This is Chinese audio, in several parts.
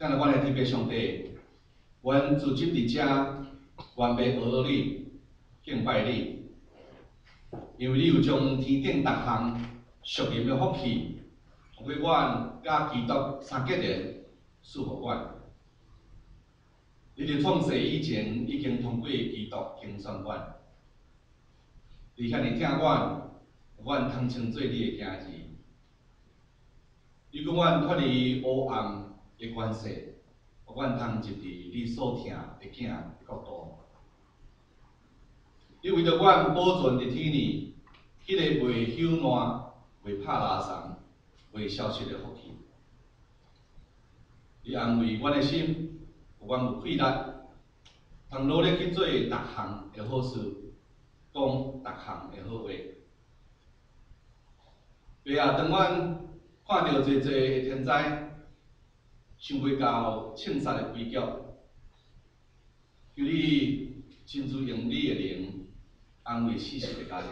今日阮的天父上帝，阮自今伫遮，愿要学你、敬拜你，因为你有将天顶各项属灵的福气，通过阮甲基督三结连赐予阮。你伫创世以前已经通过基督竞选阮，你遐尼疼阮通称做你的囝儿。你讲阮脱离黑暗的关系，互阮通入伫你所疼的囝的国度。你为着阮保存伫天里，迄个袂朽烂、袂拍拉松、袂消失的福气。你安慰阮的心，互阮有气力，通努力去做逐项的好事，讲逐项的好话。爸啊，当阮看到济济的天灾，想袂到庆杀的悲剧，求你亲自用你的灵安慰死死的家庭，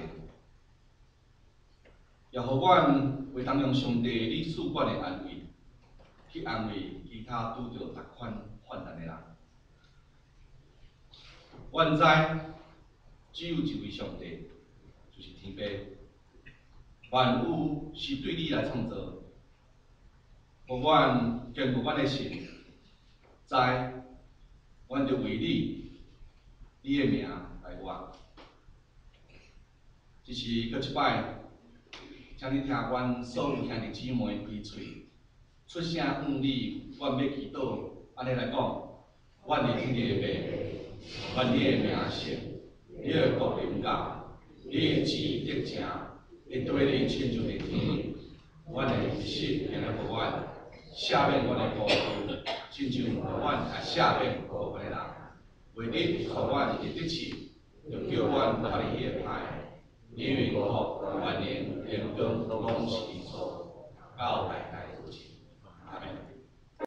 也互阮会当用上帝你赐阮的安慰，去安慰其他拄着逐款患难的人。阮知只有一位上帝，就是天父。万物是对你来创造，互阮坚固阮的心，知阮着为你的名来活。只是搁一摆，请你听阮所有兄弟姊妹闭嘴，出声劝你，阮要祈祷，安尼来讲，阮的天父，愿你的名圣，你的国临到，你的旨意得成。会对你亲像的天，阮的日食行来互阮，赦免阮的过错，亲像阮也赦免过犯的人。为你互阮会得志，就叫阮脱离迄个歹，因为国、权能、荣光拢是你所，到代代。